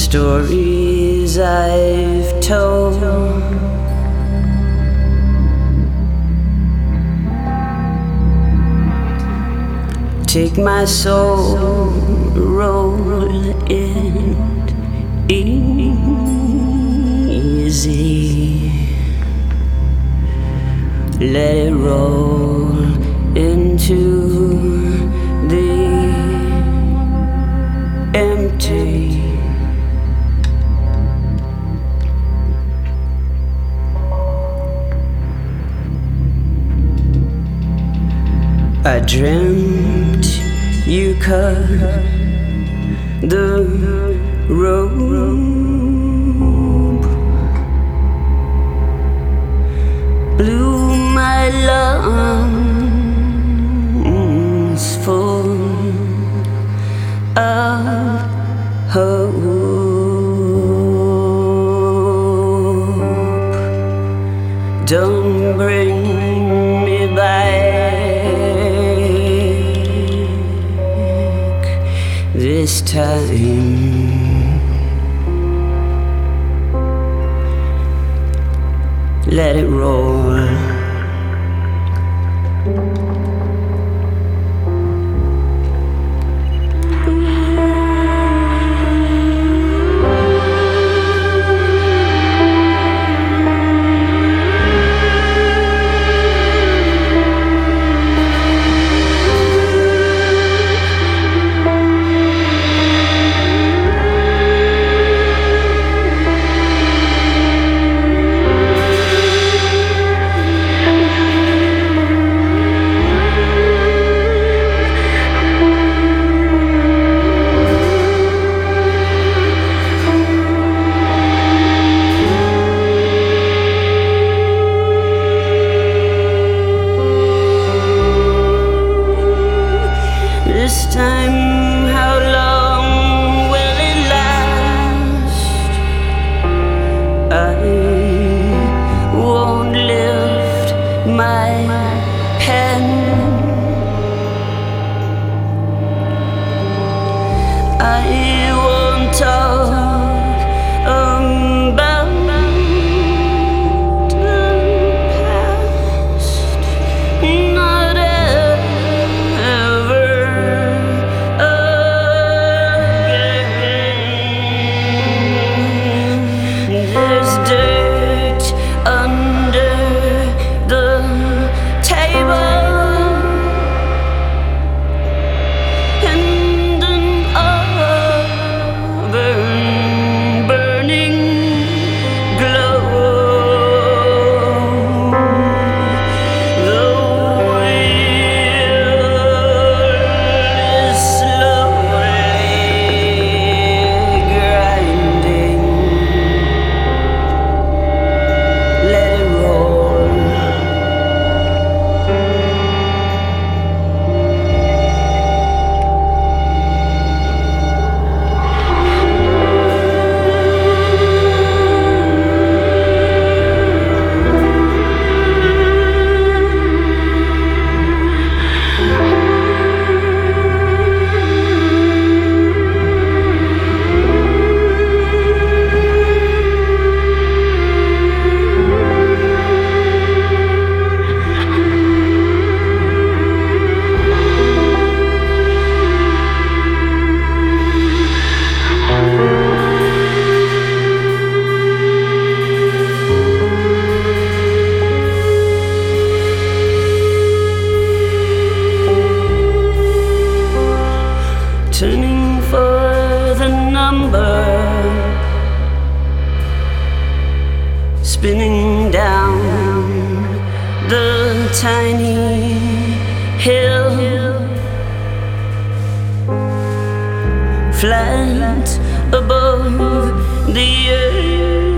stories I've told. Take my soul, roll it easy. Let it roll into the empty. I dreamt you cut the rope, blew my lungs full of hope. Don't bring me back this time. Let it roll. This time, how long will it last? I won't lift my pen. I won't talk about the past. Not ever again. There's dirt under the table, and an oven burning glow. The wheel is slowly grinding. Let it roll. Turning for the number, spinning down the tiny hill, flat above the earth.